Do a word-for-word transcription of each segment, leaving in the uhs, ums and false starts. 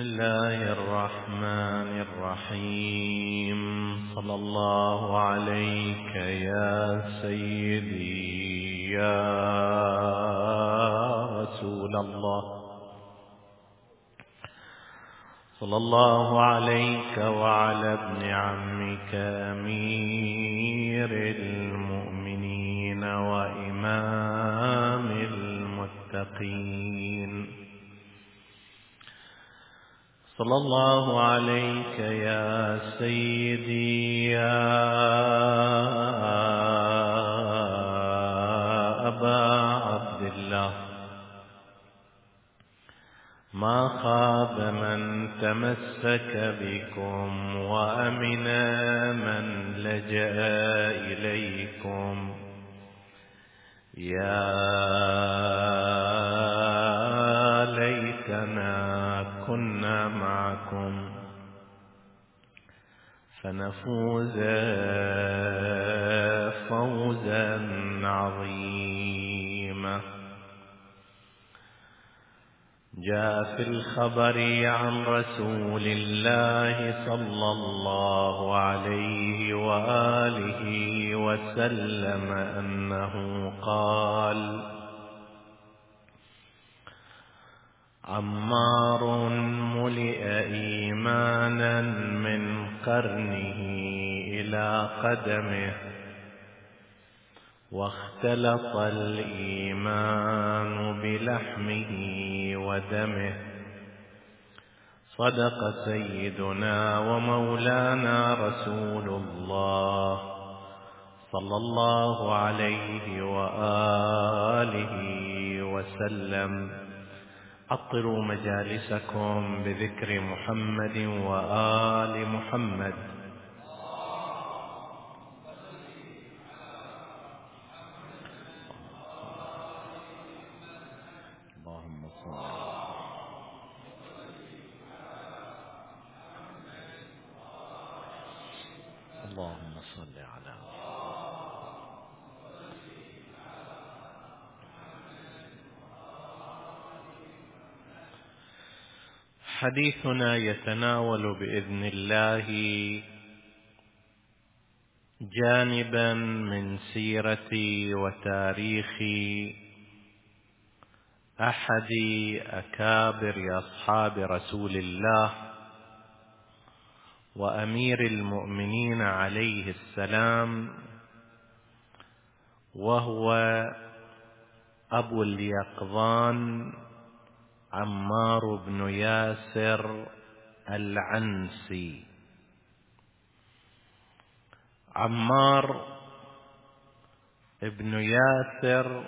الله الرحمن الرحيم. صلى الله عليك يا سيدي يا رسول الله، صلى الله عليك وعلى ابن عمك أمير المؤمنين وإمام المتقين، صلى الله عليك يا سيدي يا أبا عبد الله. ما خاب من تمسك بكم وأمن من لجأ إليكم، يا ليتنا كنا معكم فنفوز فوزا عظيما. جاء في الخبر عن رسول الله صلى الله عليه وآله وسلم أنه قال: عمار ملئ إيمانا من قرنه إلى قدمه، واختلط الإيمان بلحمه ودمه. صدق سيدنا ومولانا رسول الله صلى الله عليه وآله وسلم. عطروا مجالسكم بذكر محمد وآل محمد. اللهم صل اللهم صل على حديثنا يتناول بإذن الله جانبا من سيرة وتاريخ أحد أكابر أصحاب رسول الله وأمير المؤمنين عليه السلام، وهو أبو اليقظان عمار بن ياسر العنسي. عمار بن ياسر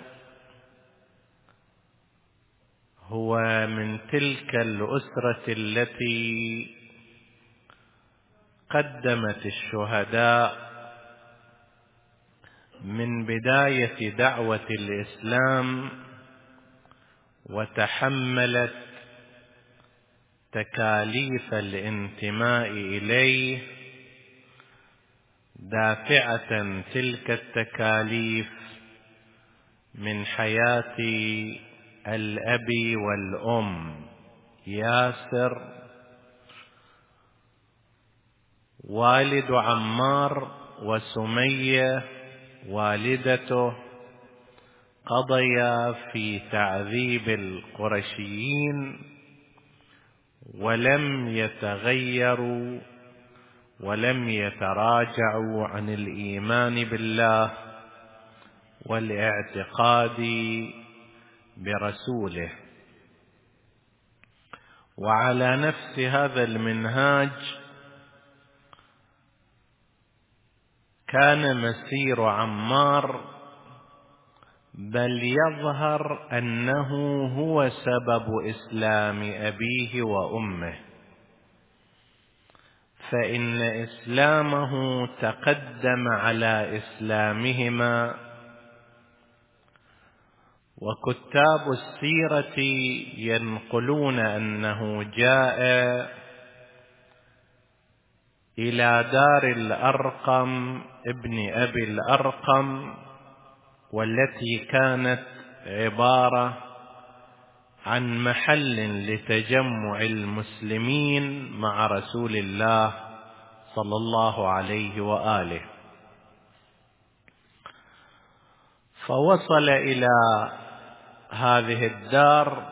هو من تلك الأسرة التي قدمت الشهداء من بداية دعوة الإسلام، وتحملت تكاليف الانتماء إليه، دافعة تلك التكاليف من حياة الأب والأم ياسر. والد عمار وسمية والدته قضيا في تعذيب القرشيين، ولم يتغيروا ولم يتراجعوا عن الإيمان بالله والاعتقاد برسوله. وعلى نفس هذا المنهاج كان مسير عمار، بل يظهر أنه هو سبب إسلام أبيه وأمه، فإن إسلامه تقدم على إسلامهما. وكتاب السيرة ينقلون أنه جاء إلى دار الأرقم ابن أبي الأرقم، والتي كانت عبارة عن محل لتجمع المسلمين مع رسول الله صلى الله عليه وآله. فوصل إلى هذه الدار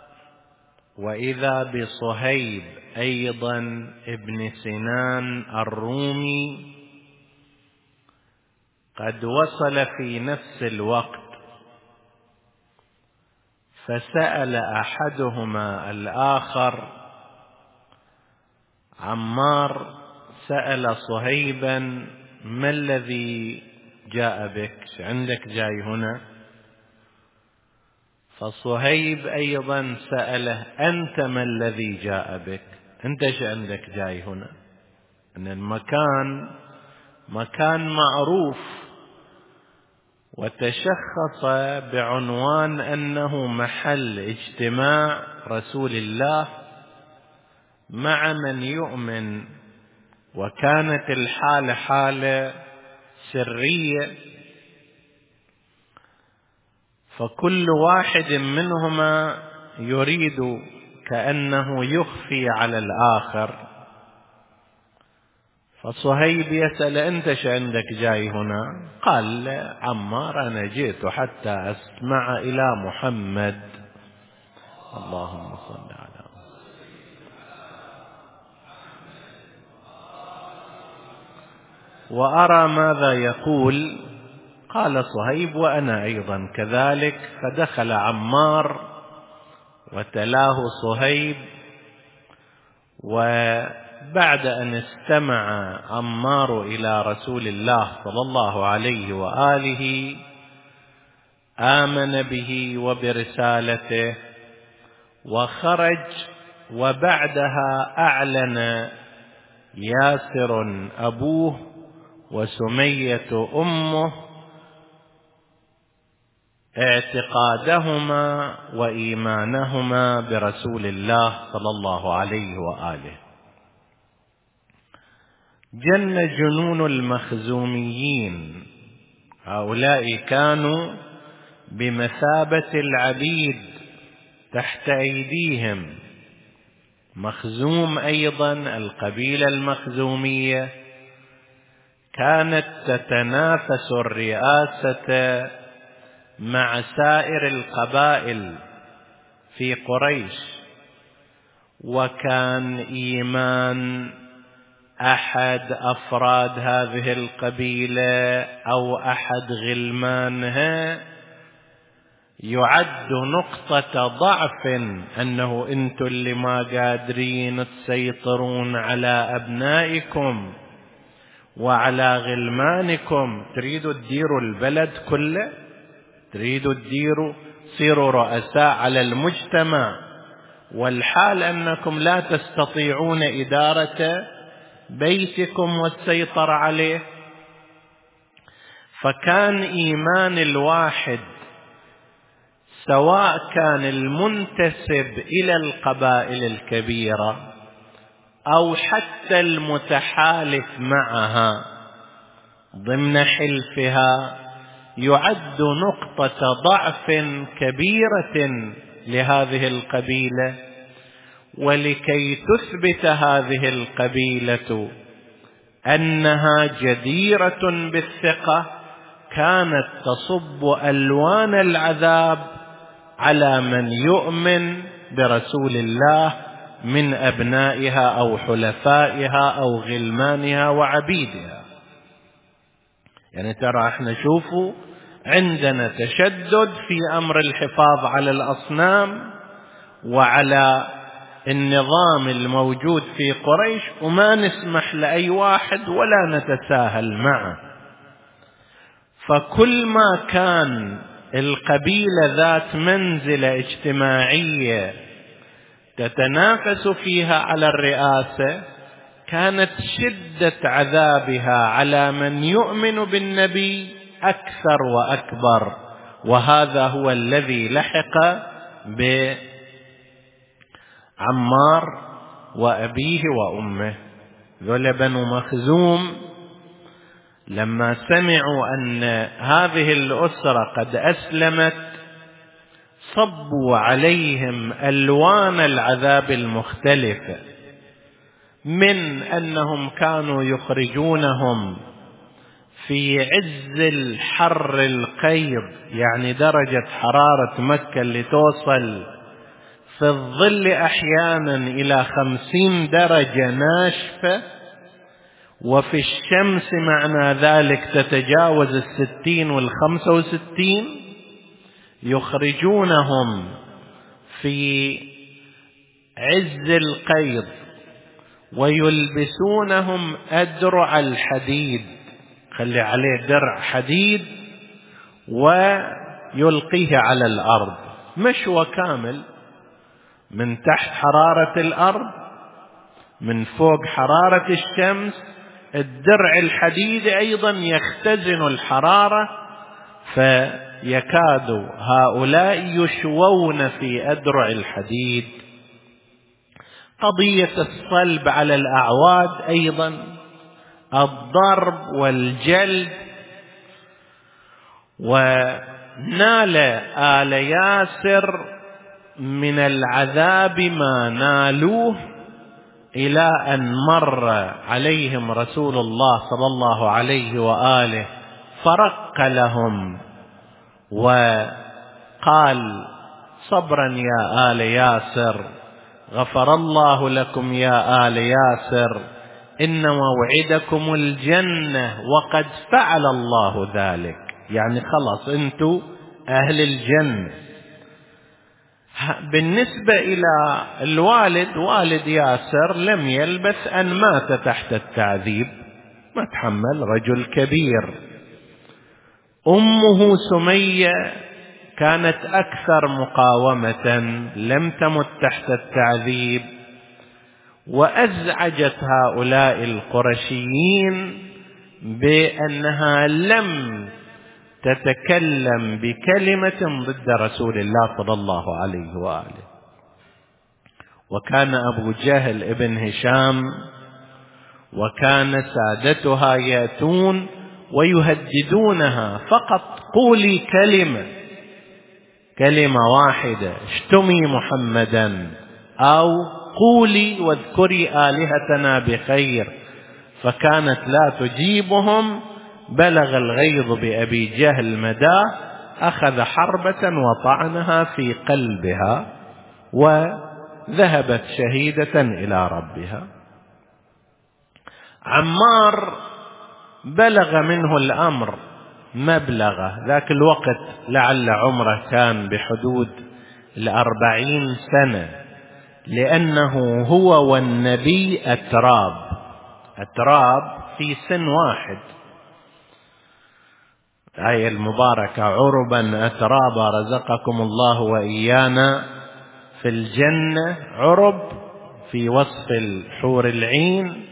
وإذا بصهيب أيضا ابن سنان الرومي قد وصل في نفس الوقت، فسأل أحدهما الآخر، عمار سأل صهيبا: ما الذي جاء بك؟ عندك جاي هنا؟ فصهيب أيضا سأله: أنت ما الذي جاء بك؟ أنت شو عندك جاي هنا؟ أن المكان مكان معروف، وتشخص بعنوان أنه محل اجتماع رسول الله مع من يؤمن، وكانت الحالة حالة سرية، فكل واحد منهما يريد كأنه يخفي على الآخر. فصهيب يسأل: أنت شو عندك جاي هنا؟ قال: عمار أنا جئت حتى أسمع إلى محمد. اللهم صل على وأرى ماذا يقول. قال صهيب: وأنا أيضا كذلك. فدخل عمار وتلاه صهيب، وبعد أن استمع عمار إلى رسول الله صلى الله عليه وآله آمن به وبرسالته وخرج. وبعدها أعلن ياسر أبوه وسمية أمه اعتقادهما وإيمانهما برسول الله صلى الله عليه وآله. جن جنون المخزوميين، هؤلاء كانوا بمثابة العبيد تحت أيديهم. مخزوم أيضا القبيلة المخزومية كانت تتنافس الرئاسة مع سائر القبائل في قريش، وكان إيمان أحد أفراد هذه القبيلة أو أحد غلمانها يعد نقطة ضعف، أنه أنتم اللي ما قادرين تسيطرون على أبنائكم وعلى غلمانكم، تريدوا تديروا البلد كله، تريدوا تديروا تصيروا رؤساء على المجتمع، والحال أنكم لا تستطيعون إدارة بيتكم والسيطرة عليه. فكان إيمان الواحد، سواء كان المنتسب إلى القبائل الكبيرة أو حتى المتحالف معها ضمن حلفها، يعد نقطة ضعف كبيرة لهذه القبيلة. ولكي تثبت هذه القبيلة أنها جديرة بالثقة، كانت تصب ألوان العذاب على من يؤمن برسول الله من أبنائها أو حلفائها أو غلمانها وعبيدها. يعني ترى احنا شوفوا عندنا تشدد في أمر الحفاظ على الأصنام وعلى النظام الموجود في قريش، وما نسمح لأي واحد ولا نتساهل معه. فكل ما كان القبيلة ذات منزلة اجتماعية تتنافس فيها على الرئاسة، كانت شدة عذابها على من يؤمن بالنبي أكثر وأكبر. وهذا هو الذي لحق بعمار وأبيه وأمه. ذول بنو مخزوم لما سمعوا أن هذه الأسرة قد أسلمت، صبوا عليهم ألوان العذاب المختلفة، من أنهم كانوا يخرجونهم في عز الحر القيض، يعني درجة حرارة مكة اللي توصل في الظل أحيانا إلى خمسين درجة ناشفة، وفي الشمس معنى ذلك تتجاوز الستين والخمسة وستين، يخرجونهم في عز القيض ويلبسونهم أدرع الحديد، خلي عليه درع حديد ويلقيه على الأرض مشوى كامل، من تحت حرارة الأرض، من فوق حرارة الشمس. الدرع الحديد أيضا يختزن الحرارة، فيكاد هؤلاء يشوون في أدرع الحديد. قضية الصلب على الأعواد أيضا، الضرب والجلد. ونال آل ياسر من العذاب ما نالوه، إلى أن مر عليهم رسول الله صلى الله عليه وآله فرق لهم وقال: صبرا يا آل ياسر، غفر الله لكم يا آل ياسر، إن موعدكم الجنة وقد فعل الله ذلك. يعني خلاص أنتم أهل الجنة. بالنسبة إلى الوالد، والد ياسر لم يلبث أن مات تحت التعذيب، ما تحمل، رجل كبير. أمه سمية كانت أكثر مقاومة، لم تمت تحت التعذيب، وأزعجت هؤلاء القرشيين بأنها لم تتكلم بكلمة ضد رسول الله صلى الله عليه وآله. وكان أبو جهل ابن هشام وكان سادتها يأتون ويهددونها: فقط قولي كلمة كلمة واحدة، اشتمي محمدا، أو قولي واذكري آلهتنا بخير. فكانت لا تجيبهم. بلغ الغيظ بأبي جهل مداه، أخذ حربة وطعنها في قلبها، وذهبت شهيدة إلى ربها. عمار بلغ منه الأمر مبلغه، ذاك الوقت لعل عمره كان بحدود الأربعين سنة، لأنه هو والنبي أتراب أتراب في سن واحد. آية المباركة: عربا أترابا رزقكم الله وإيانا في الجنة. عرب في وصف الحور العين،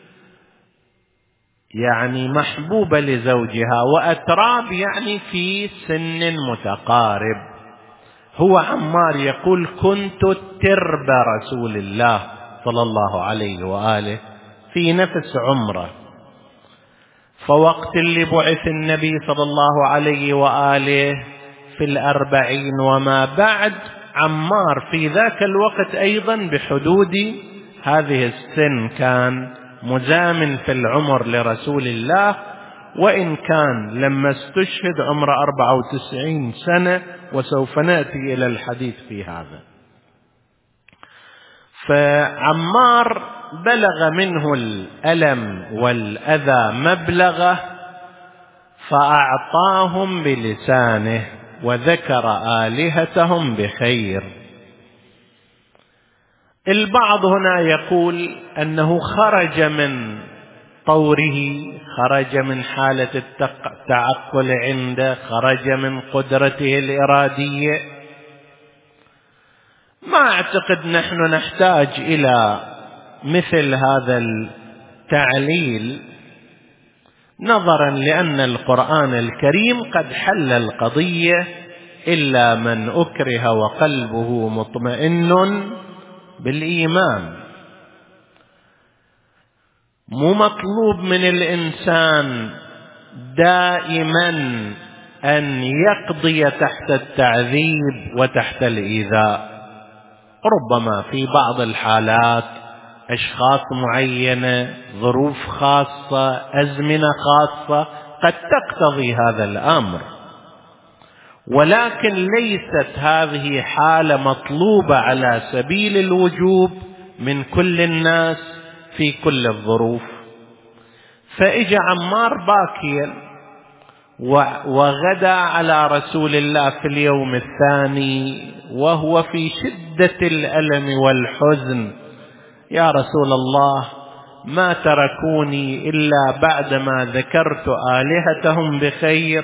يعني محبوبة لزوجها، وأتراب يعني في سن متقارب. هو عمار يقول: كنت ترب رسول الله صلى الله عليه وآله في نفس عمره. فوقت اللي بعث النبي صلى الله عليه وآله في الأربعين وما بعد، عمار في ذاك الوقت أيضا بحدود هذه السن، كان مزامن في العمر لرسول الله، وإن كان لما استشهد عمره أربعة وتسعين سنة، وسوف نأتي إلى الحديث في هذا. فعمار بلغ منه الألم والأذى مبلغه، فأعطاهم بلسانه وذكر آلهتهم بخير. البعض هنا يقول أنه خرج من طوره، خرج من حالة التعقل عنده، خرج من قدرته الإرادية. ما أعتقد نحن نحتاج إلى مثل هذا التعليل، نظرا لأن القرآن الكريم قد حل القضية: إلا من أكره وقلبه مطمئن بالإيمان. مو مطلوب من الإنسان دائما أن يقضي تحت التعذيب وتحت الإيذاء. ربما في بعض الحالات أشخاص معينة، ظروف خاصة، أزمنة خاصة قد تقتضي هذا الأمر، ولكن ليست هذه حالة مطلوبة على سبيل الوجوب من كل الناس في كل الظروف. فإجى عمار باكيا وغدا على رسول الله في اليوم الثاني وهو في شدة الألم والحزن: يا رسول الله، ما تركوني إلا بعدما ذكرت آلهتهم بخير.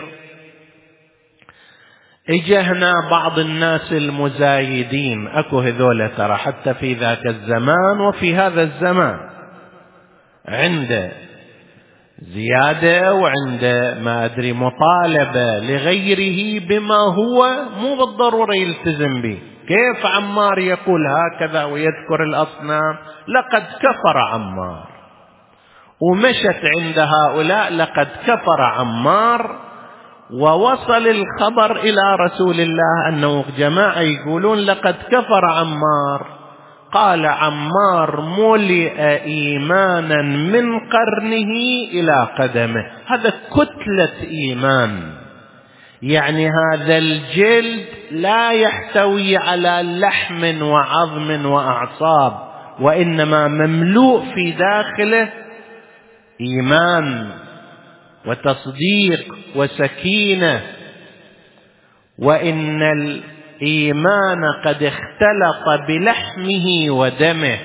اجهنا بعض الناس المزايدين، اكو هذول ترى حتى في ذاك الزمان وفي هذا الزمان، عنده زيادة وعنده ما أدري مطالبة لغيره بما هو مو بالضرورة يلتزم به. كيف عمار يقول هكذا ويذكر الأصنام؟ لقد كفر عمار. ومشت عند هؤلاء لقد كفر عمار، ووصل الخبر إلى رسول الله أنه جماعة يقولون لقد كفر عمار. قال عمار: ملئ إيمانا من قرنه إلى قدمه. هذا كتلة إيمان، يعني هذا الجلد لا يحتوي على لحم وعظم وأعصاب، وإنما مملوء في داخله إيمان وتصديق وسكينة. وإن الإيمان قد اختلط بلحمه ودمه.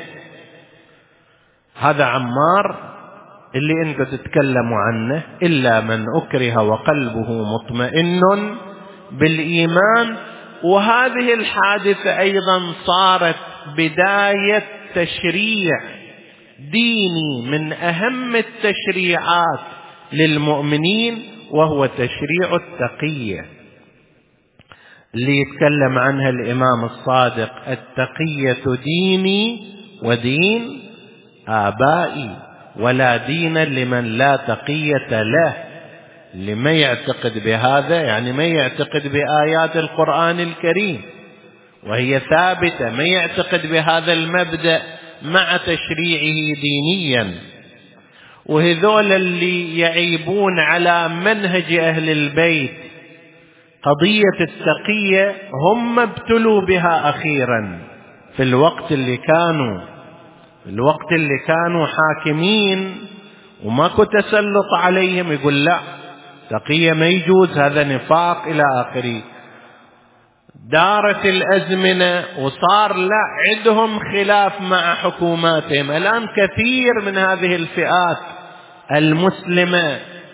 هذا عمار اللي انت تتكلموا عنه: إلا من أكره وقلبه مطمئن بالإيمان. وهذه الحادثة أيضا صارت بداية تشريع ديني من أهم التشريعات للمؤمنين، وهو تشريع التقية اللي يتكلم عنها الإمام الصادق: التقية ديني ودين آبائي، ولا دين لمن لا تقية له. اللي ما يعتقد بهذا يعني ما يعتقد بآيات القرآن الكريم وهي ثابتة، ما يعتقد بهذا المبدأ مع تشريعه دينيا. وهذول اللي يعيبون على منهج أهل البيت قضية التقية هم ابتلوا بها أخيرا في الوقت اللي كانوا في الوقت اللي كانوا حاكمين وماكو تسلط عليهم. يقول لا، تقية ما يجوز، هذا نفاق إلى آخره. دارت الأزمنة وصار لا عندهم خلاف مع حكوماتهم. الآن كثير من هذه الفئات المسلمة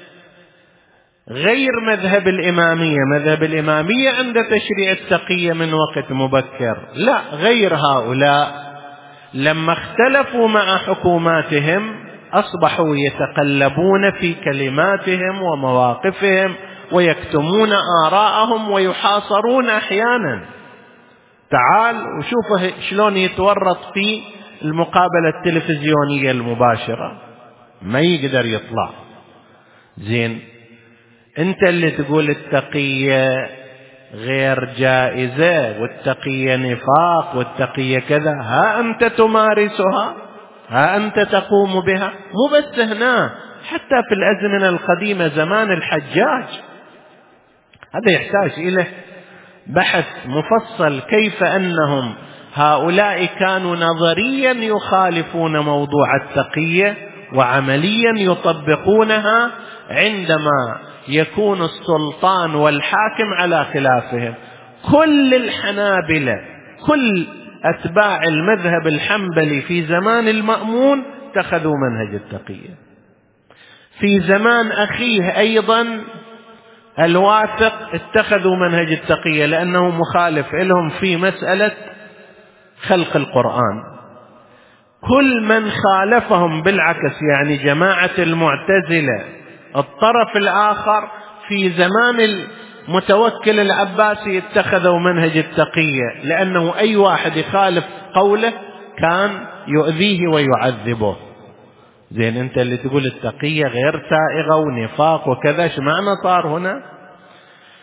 غير مذهب الإمامية. مذهب الإمامية عند تشريع التقية من وقت مبكر، لا، غير هؤلاء لما اختلفوا مع حكوماتهم أصبحوا يتقلبون في كلماتهم ومواقفهم ويكتمون آراءهم ويحاصرون أحيانا. تعال وشوف شلون يتورط في المقابلة التلفزيونية المباشرة، ما يقدر يطلع. زين، انت اللي تقول التقية غير جائزة والتقية نفاق والتقية كذا، ها أنت تمارسها، ها أنت تقوم بها. مو بس هنا، حتى في الأزمنة القديمة زمان الحجاج، هذا يحتاج إلى بحث مفصل كيف أنهم هؤلاء كانوا نظريا يخالفون موضوع التقية وعمليا يطبقونها عندما يكون السلطان والحاكم على خلافهم. كل الحنابلة، كل أتباع المذهب الحنبلي في زمان المأمون اتخذوا منهج التقية. في زمان أخيه أيضا الواثق اتخذوا منهج التقية، لأنه مخالف لهم في مسألة خلق القرآن. كل من خالفهم بالعكس، يعني جماعة المعتزلة الطرف الآخر في زمان المتوكل العباسي اتخذوا منهج التقية، لأنه أي واحد يخالف قوله كان يؤذيه ويعذبه. زين، أنت اللي تقول التقية غير سائغة ونفاق وكذا، شو معنى صار هنا؟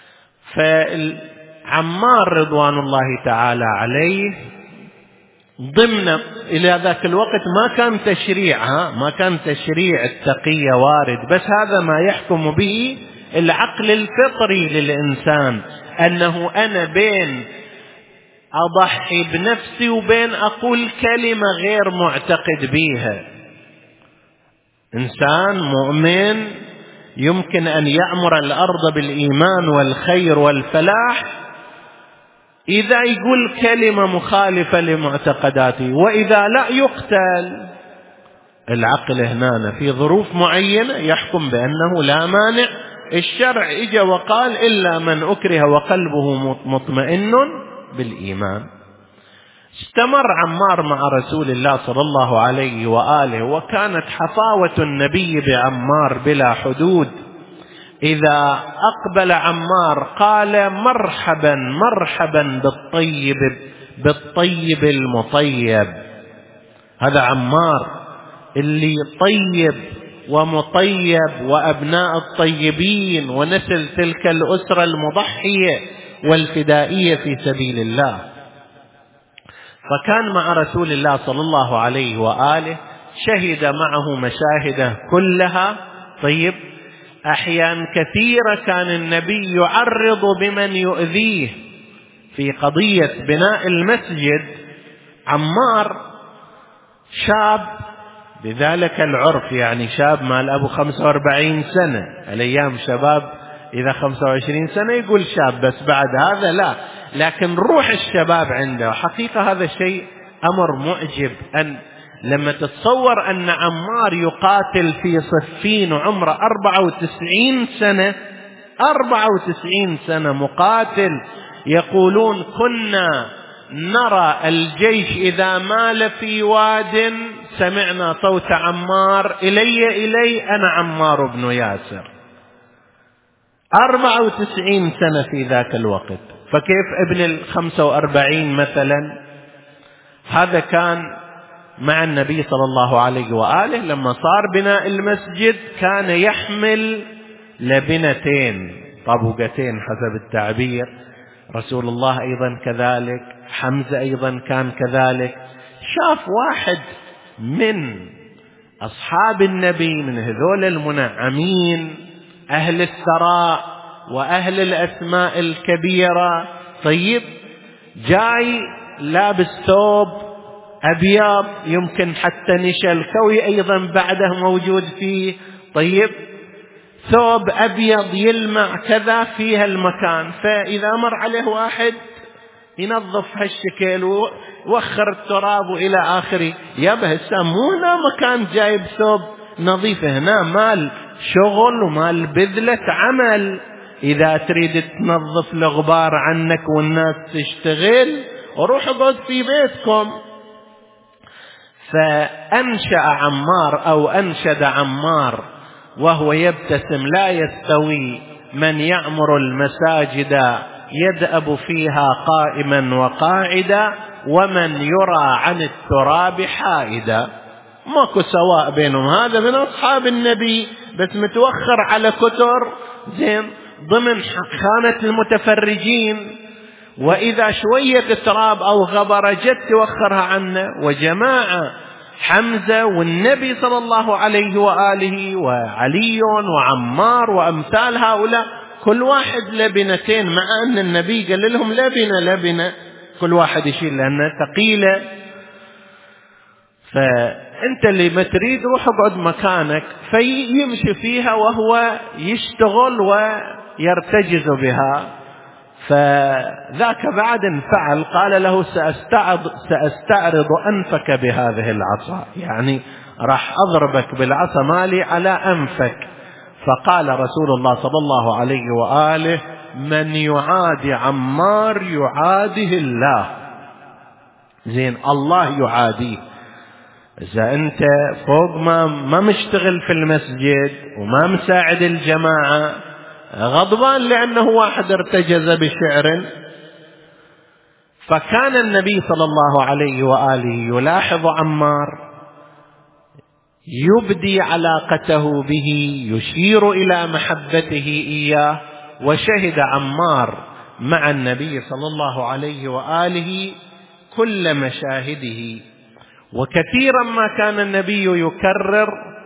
فعمار رضوان الله تعالى عليه ضمن إلى ذاك الوقت ما كان تشريع ها ما كان تشريع التقية وارد، بس هذا ما يحكم به العقل الفطري للإنسان، أنه أنا بين أضحي بنفسي وبين أقول كلمة غير معتقد بيها. إنسان مؤمن يمكن أن يعمر الأرض بالإيمان والخير والفلاح إذا يقول كلمة مخالفة لمعتقداته، وإذا لا يقتل. العقل هنا في ظروف معينة يحكم بأنه لا مانع. الشرع إجا وقال إلا من أكره وقلبه مطمئن بالإيمان. استمر عمار مع رسول الله صلى الله عليه وآله، وكانت حفاوة النبي بعمار بلا حدود. إذا أقبل عمار قال مرحبا مرحبا بالطيب بالطيب المطيب. هذا عمار اللي طيب ومطيب وأبناء الطيبين ونسل تلك الأسرة المضحية والفدائية في سبيل الله. فكان مع رسول الله صلى الله عليه وآله، شهد معه مشاهده كلها. طيب، أحيان كثيرة كان النبي يعرض بمن يؤذيه في قضية بناء المسجد. عمار شاب بذلك العرف، يعني شاب مال أبو خمسة وأربعين سنة، الأيام شباب إذا خمسة وعشرين سنة يقول شاب، بس بعد هذا لا، لكن روح الشباب عنده. حقيقة هذا الشيء أمر معجب، أن لما تتصور أن عمار يقاتل في صفين وعمره أربعة وتسعين سنة، أربعة وتسعين سنة مقاتل. يقولون كنا نرى الجيش إذا مال في واد سمعنا صوت عمار إلي إلي أنا عمار بن ياسر. أربعة وتسعين سنة في ذاك الوقت، فكيف ابن الخمسة وأربعين مثلا؟ هذا كان مع النبي صلى الله عليه وآله. لما صار بناء المسجد كان يحمل لبنتين طبقتين حسب التعبير، رسول الله أيضا كذلك، حمزة أيضا كان كذلك. شاف واحد من أصحاب النبي من هذول المنعمين أهل الثراء وأهل الأسماء الكبيرة، طيب، جاي لابس ثوب أبيض، يمكن حتى نشا الكوي أيضا بعده موجود فيه، طيب، ثوب أبيض يلمع كذا في هالمكان. فإذا مر عليه واحد ينظف هالشكل ووخر التراب إلى آخره، يبه سمونا مكان جايب ثوب نظيف، هنا مال شغل ومال بذلة عمل. إذا تريد تنظف الغبار عنك والناس تشتغل، وروح اقعد في بيتكم. فأنشأ عمار أو أنشد عمار وهو يبتسم: لا يستوي من يعمر المساجد يدأب فيها قائما وقاعدا، ومن يرى عن التراب حائدا. ماكو سواء بينهم. هذا من أصحاب النبي بس متوخر على كتر، زين، ضمن خانة المتفرجين، وإذا شوية تراب أو غبرة جت توخرها عنه. وجماعة حمزة والنبي صلى الله عليه وآله وعلي وعمار وأمثال هؤلاء كل واحد لبنتين، مع أن النبي قال لهم لبنة لبنة كل واحد يشيل لأنها ثقيلة. فأنت اللي ما تريد روح اقعد مكانك، فيمشي فيها وهو يشتغل ويرتجز بها. فذاك بعد انفعل، قال له: سأستعرض, سأستعرض أنفك بهذه العصا، يعني راح أضربك بالعصا مالي على أنفك. فقال رسول الله صلى الله عليه وآله: من يعادي عمار يعاده الله. زين، الله يعاديه. إذا أنت فوق ما, ما مشتغل في المسجد وما مساعد الجماعة، غضبان لأنه واحد ارتجز بشعر. فكان النبي صلى الله عليه وآله يلاحظ عمار، يبدي علاقته به، يشير إلى محبته إياه، وشهد عمار مع النبي صلى الله عليه وآله كل مشاهده. وكثيرا ما كان النبي يكرر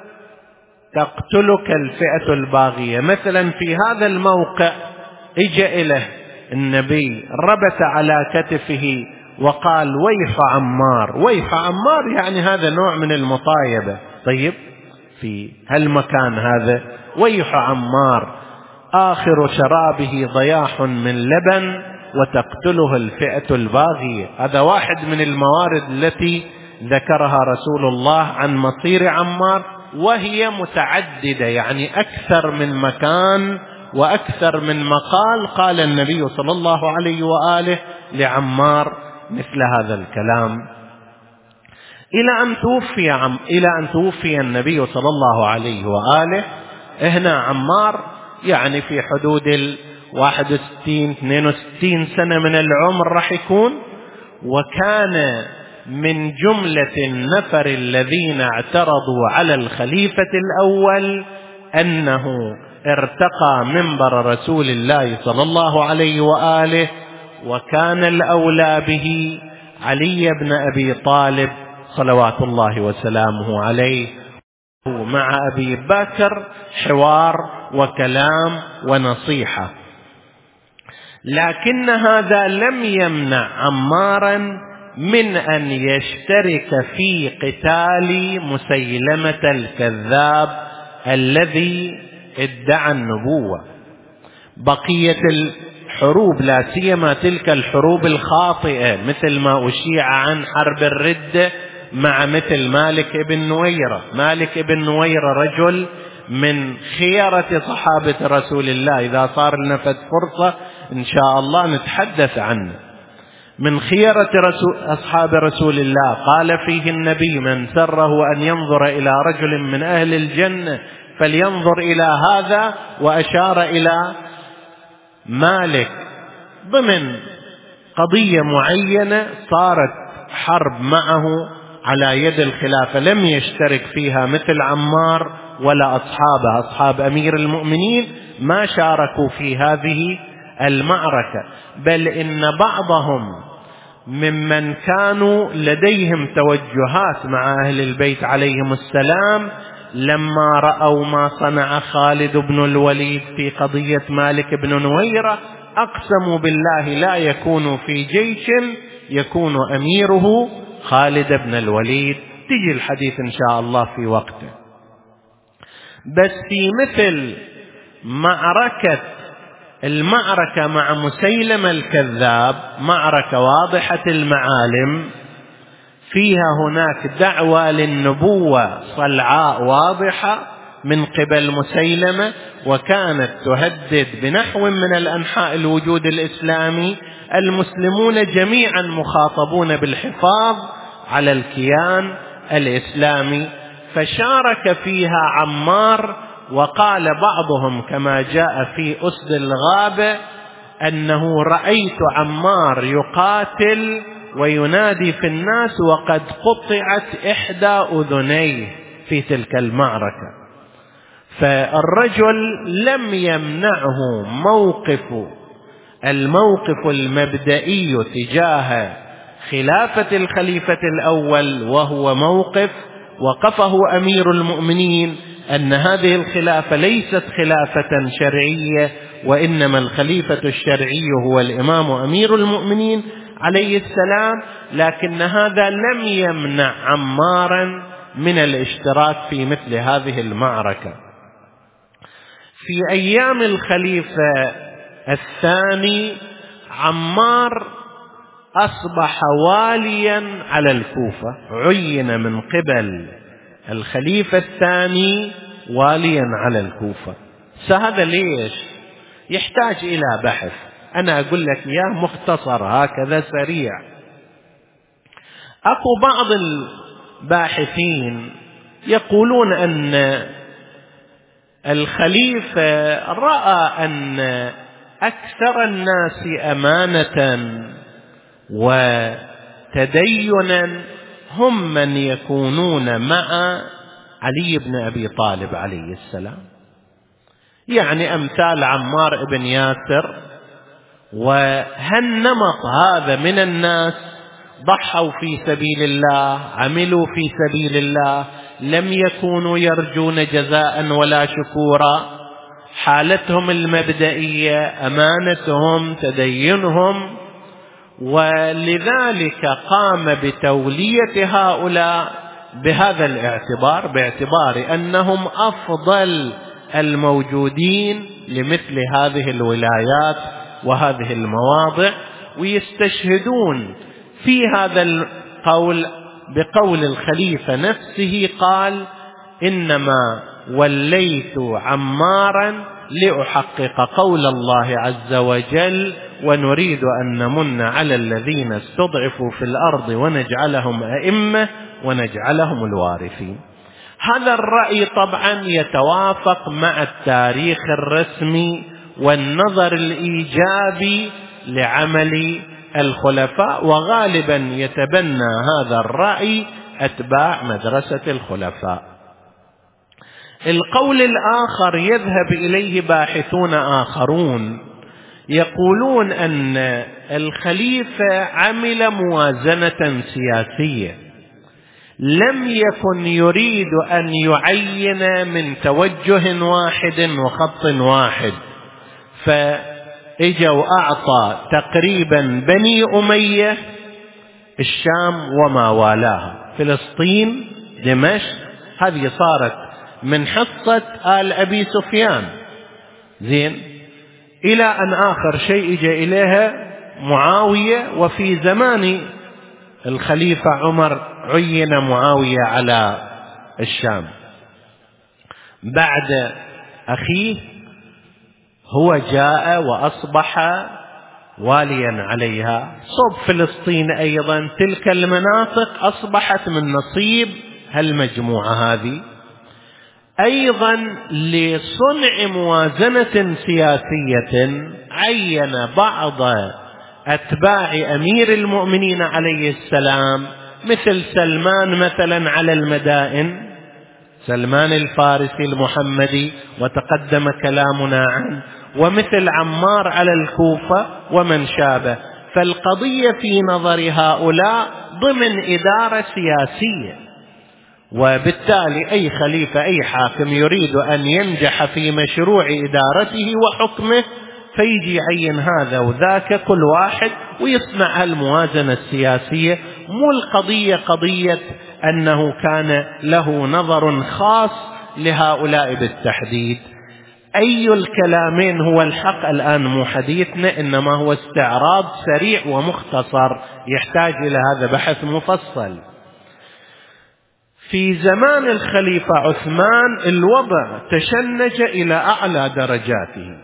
تقتلك الفئة الباغية. مثلا في هذا الموقع اجى إليه النبي ربط على كتفه وقال ويح عمار. ويح عمار يعني هذا نوع من المطايبة. طيب في هالمكان هذا ويح عمار آخر شرابه ضياح من لبن وتقتله الفئة الباغية. هذا واحد من الموارد التي ذكرها رسول الله عن مصير عمار، وهي متعددة، يعني أكثر من مكان وأكثر من مقال قال النبي صلى الله عليه وآله لعمار مثل هذا الكلام. إلى أن توفي عم إلى أن توفي النبي صلى الله عليه وآله. هنا عمار يعني في حدود الواحد وستين اثنين وستين سنة من العمر راح يكون، وكان من جملة النفر الذين اعترضوا على الخليفة الأول أنه ارتقى منبر رسول الله صلى الله عليه وآله، وكان الأولى به علي بن أبي طالب صلوات الله وسلامه عليه، مع أبي بكر حوار وكلام ونصيحة. لكن هذا لم يمنع عمارا من أن يشترك في قتال مسيلمة الكذاب الذي ادعى النبوة. بقية الحروب لا سيما تلك الحروب الخاطئة مثل ما أشيع عن حرب الردة مع مثل مالك ابن نويرة. مالك ابن نويرة رجل من خيرة صحابة رسول الله، إذا صار لنا فرصة إن شاء الله نتحدث عنه. من خيرة رسول أصحاب رسول الله قال فيه النبي من سره أن ينظر إلى رجل من أهل الجنة فلينظر إلى هذا، وأشار إلى مالك ضمن قضية معينة صارت حرب معه على يد الخلافة، لم يشترك فيها مثل عمار ولا أصحابه. أصحاب أمير المؤمنين ما شاركوا في هذه المعركة، بل إن بعضهم ممن كانوا لديهم توجهات مع أهل البيت عليهم السلام لما رأوا ما صنع خالد بن الوليد في قضية مالك بن نويرة أقسموا بالله لا يكون في جيش يكون أميره خالد بن الوليد. تجي الحديث إن شاء الله في وقته. بس في مثل معركة المعركة مع مسيلمة الكذاب، معركة واضحة المعالم، فيها هناك دعوة للنبوة صلعاء واضحة من قبل مسيلمة، وكانت تهدد بنحو من الأنحاء الوجود الإسلامي. المسلمون جميعا مخاطبون بالحفاظ على الكيان الإسلامي، فشارك فيها عمار. وقال بعضهم كما جاء في أسد الغابة أنه رأيت عمار يقاتل وينادي في الناس وقد قطعت إحدى أذنيه في تلك المعركة. فالرجل لم يمنعه موقف الموقف المبدئي تجاه خلافة الخليفة الأول، وهو موقف وقفه أمير المؤمنين أن هذه الخلافة ليست خلافة شرعية، وإنما الخليفة الشرعي هو الإمام أمير المؤمنين عليه السلام. لكن هذا لم يمنع عمارا من الاشتراك في مثل هذه المعركة. في أيام الخليفة الثاني عمار أصبح واليا على الكوفة، عين من قبل الخليفة الثاني واليا على الكوفة. فهذا ليش؟ يحتاج إلى بحث، أنا أقول لك إياه مختصر هكذا سريع. أكو بعض الباحثين يقولون أن الخليفة رأى أن أكثر الناس أمانة وتدينا هم من يكونون مع علي بن أبي طالب عليه السلام. يعني أمثال عمار بن ياسر. وهالنمط هذا من الناس ضحوا في سبيل الله، عملوا في سبيل الله، لم يكونوا يرجون جزاء ولا شكورا، حالتهم المبدئية، أمانتهم، تدينهم، ولذلك قام بتولية هؤلاء بهذا الاعتبار، باعتبار أنهم أفضل الموجودين لمثل هذه الولايات وهذه المواضع، ويستشهدون في هذا القول بقول الخليفة نفسه، قال: إنما وليت عمارا لأحقق قول الله عز وجل ونريد أن نمن على الذين استضعفوا في الأرض ونجعلهم أئمة ونجعلهم الوارثين. هذا الرأي طبعا يتوافق مع التاريخ الرسمي والنظر الإيجابي لعمل الخلفاء، وغالبا يتبنى هذا الرأي أتباع مدرسة الخلفاء. القول الآخر يذهب إليه باحثون آخرون، يقولون أن الخليفة عمل موازنة سياسية، لم يكن يريد أن يعين من توجه واحد وخط واحد، فإجا وأعطى تقريبا بني أمية الشام وما والاها، فلسطين، دمشق، هذه صارت من حصة آل أبي سفيان، زين، إلى أن آخر شيء إجا إليها معاوية، وفي زمان الخليفة عمر عين معاوية على الشام. بعد أخيه هو جاء وأصبح واليا عليها. صوب فلسطين أيضا تلك المناطق أصبحت من نصيب هالمجموعة هذه. أيضا لصنع موازنة سياسية عين بعض أتباع أمير المؤمنين عليه السلام، مثل سلمان مثلا على المدائن، سلمان الفارسي المحمدي وتقدم كلامنا عنه، ومثل عمار على الكوفة ومن شابه. فالقضية في نظر هؤلاء ضمن إدارة سياسية، وبالتالي أي خليفة أي حاكم يريد أن ينجح في مشروع إدارته وحكمه فيجي يعين هذا وذاك كل واحد ويصنع الموازنة السياسية. مو القضية قضية أنه كان له نظر خاص لهؤلاء بالتحديد. أي الكلامين هو الحق الآن مو حديثنا، إنما هو استعراض سريع ومختصر يحتاج إلى هذا بحث مفصل. في زمان الخليفة عثمان الوضع تشنج إلى أعلى درجاته،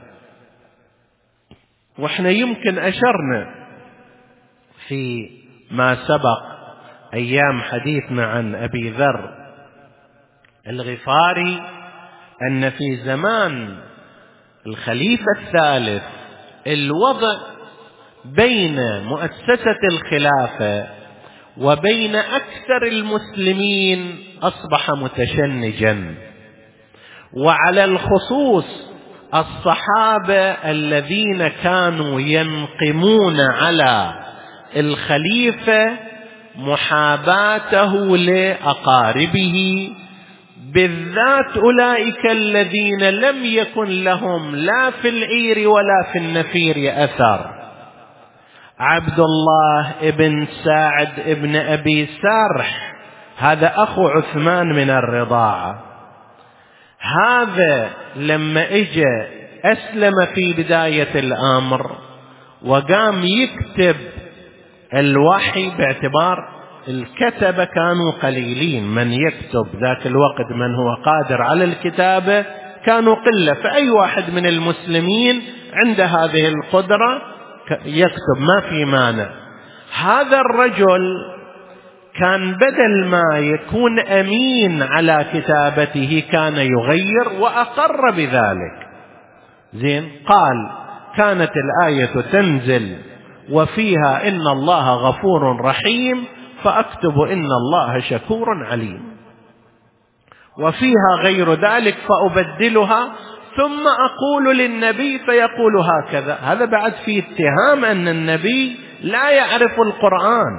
وإحنا يمكن أشرنا في ما سبق أيام حديثنا عن أبي ذر الغفاري أن في زمان الخليفة الثالث الوضع بين مؤسسة الخلافة وبين أكثر المسلمين أصبح متشنجا، وعلى الخصوص الصحابة الذين كانوا ينقمون على الخليفة محاباته لأقاربه، بالذات أولئك الذين لم يكن لهم لا في العير ولا في النفير أثر. عبد الله ابن سعد ابن أبي سرح هذا أخو عثمان من الرضاعة، هذا لما اجى أسلم في بداية الأمر وقام يكتب الوحي، باعتبار الكتبة كانوا قليلين، من يكتب ذاك الوقت من هو قادر على الكتابة كانوا قلة، فأي واحد من المسلمين عند هذه القدرة يكتب ما في مانع. هذا الرجل كان بدل ما يكون أمين على كتابته كان يغير، وأقر بذلك. زين، قال كانت الآية تنزل وفيها إن الله غفور رحيم فأكتب إن الله شكور عليم، وفيها غير ذلك فأبدلها ثم أقول للنبي فيقول هكذا. هذا بعد فيه اتهام أن النبي لا يعرف القرآن،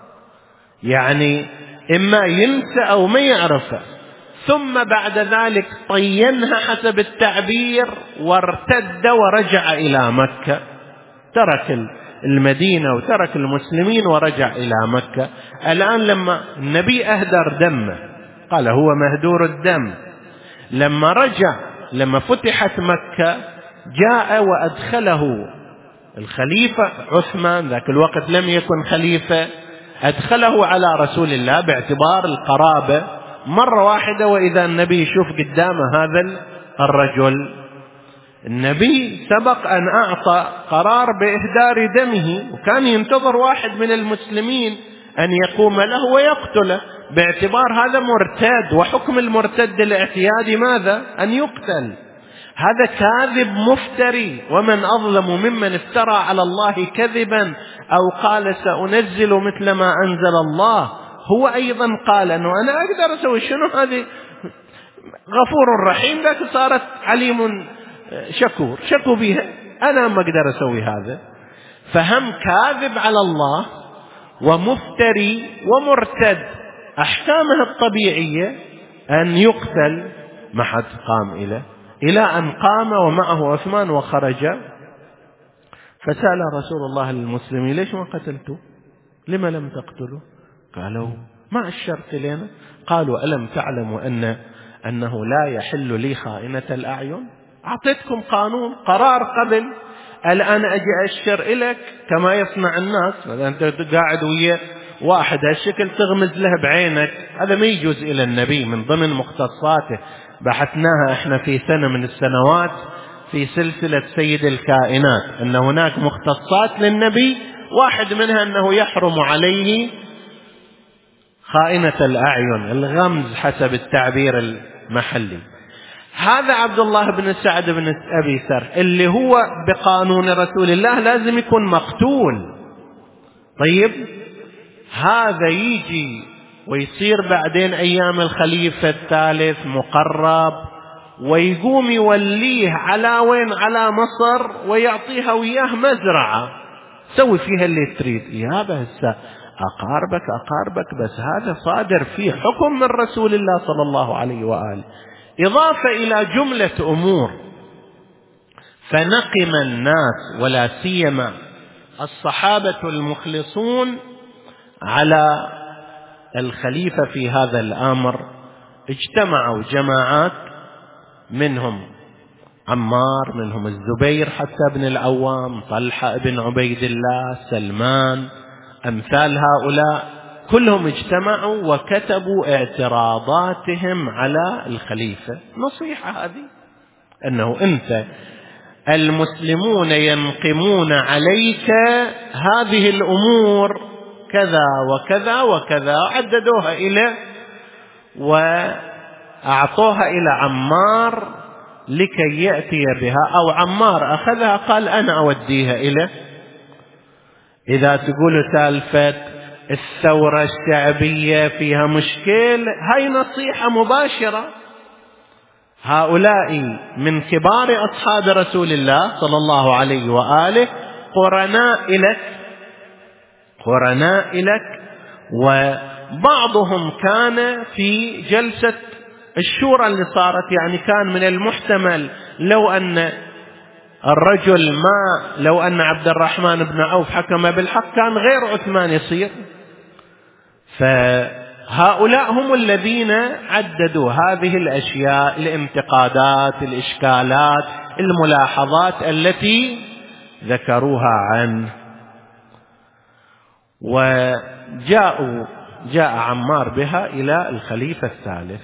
يعني إما ينسى أو ما يعرفه. ثم بعد ذلك طينها حسب التعبير وارتد ورجع إلى مكة، ترك المدينة وترك المسلمين ورجع إلى مكة. الآن لما النبي أهدر دمه قال هو مهدور الدم، لما رجع لما فتحت مكة جاء وأدخله الخليفة عثمان، ذاك الوقت لم يكن خليفة، أدخله على رسول الله باعتبار القرابة مرة واحدة، وإذا النبي يشوف قدامه هذا الرجل. النبي سبق أن أعطى قرار بإهدار دمه، وكان ينتظر واحد من المسلمين أن يقوم له ويقتله باعتبار هذا مرتد، وحكم المرتد الاعتيادي ماذا؟ أن يقتل. هذا كاذب مفتري، ومن أظلم ممن افترى على الله كذبا أو قال سأنزل مثل ما أنزل الله. هو أيضا قال أنه أنا أقدر أسوي شنو، هذه غفور رحيم، لكن صارت عليم شكور، شكوا بها، أنا ما أقدر أسوي هذا. فهم كاذب على الله ومفتري ومرتد، أحكامه الطبيعية أن يقتل، ما حد قام إليه، إلى أن قام ومعه عثمان وخرج. فسأل رسول الله المسلمين ليش ما قتلته؟ لما لم تقتلوا؟ قالوا ما أشرت لنا؟ قالوا ألم تعلموا أن أنه لا يحل لي خائنة الأعين؟ أعطيتكم قانون قرار قبل، الآن أجي أشر إليك كما يصنع الناس. أنت قاعد ويا واحد هالشكل تغمز له بعينك، هذا ما يجوز إلى النبي، من ضمن مختصاته بحثناها احنا في سنة من السنوات في سلسلة سيد الكائنات، أن هناك مختصات للنبي، واحد منها أنه يحرم عليه خائنة الأعين، الغمز حسب التعبير المحلي. هذا عبد الله بن سعد بن أبي سر اللي هو بقانون رسول الله لازم يكون مقتول. طيب هذا يجي ويصير بعدين أيام الخليفة الثالث مقرب، ويقوم يوليه على وين؟ على مصر، ويعطيها وياه مزرعة سوي فيها اللي تريد. يا بس أقاربك أقاربك، بس هذا صادر فيه حكم من رسول الله صلى الله عليه وآله، إضافة إلى جملة أمور. فنقم الناس ولا سيما الصحابة المخلصون على الخليفة في هذا الأمر. اجتمعوا جماعات، منهم عمار، منهم الزبير حتى بن العوام، طلحة بن عبيد الله، سلمان، أمثال هؤلاء، كلهم اجتمعوا وكتبوا اعتراضاتهم على الخليفة. نصيحة هذه أنه أنت المسلمون ينقمون عليك هذه الأمور كذا وكذا وكذا، عددوها إلى وأعطوها إلى عمار لكي يأتي بها، أو عمار أخذها قال أنا أوديها إليه. إذا تقول سالفة الثورة الشعبية فيها مشكل، هاي نصيحة مباشرة. هؤلاء من كبار أصحاب رسول الله صلى الله عليه وآله، قرناء لك قرناء لك وبعضهم كان في جلسة الشورى اللي صارت، يعني كان من المحتمل لو أن الرجل ما لو أن عبد الرحمن بن عوف حكم بالحق كان غير عثمان يصير. فهؤلاء هم الذين عددوا هذه الأشياء، الانتقادات، الإشكالات، الملاحظات التي ذكروها عنه. وجاءوا جاء عمار بها إلى الخليفة الثالث،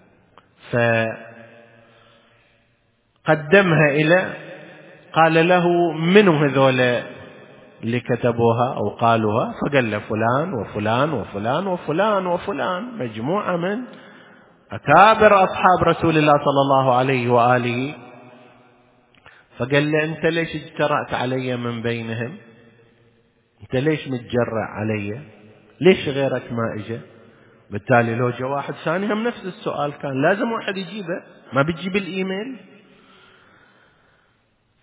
فقدمها إلى قال له منو هذول اللي كتبوها أو قالوها؟ فقال له فلان وفلان وفلان وفلان وفلان، مجموعة من أكابر أصحاب رسول الله صلى الله عليه وآله. فقال له أنت ليش اجترأت علي من بينهم؟ أنت ليش متجرع علي؟ ليش غيرك ما إجا؟ بالتالي لو جاء واحد ثاني هم نفس السؤال كان لازم واحد يجيبه، ما بتجيب الإيميل.